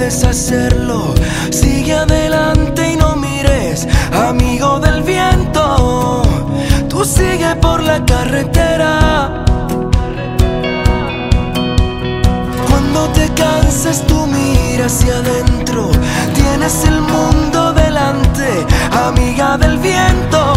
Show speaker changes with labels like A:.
A: puedes hacerlo. Sigue adelante y no mires, amigo del viento. Tú sigue por la carretera. Cuando te canses tú mira hacia adentro. Tienes el mundo delante, amiga del viento.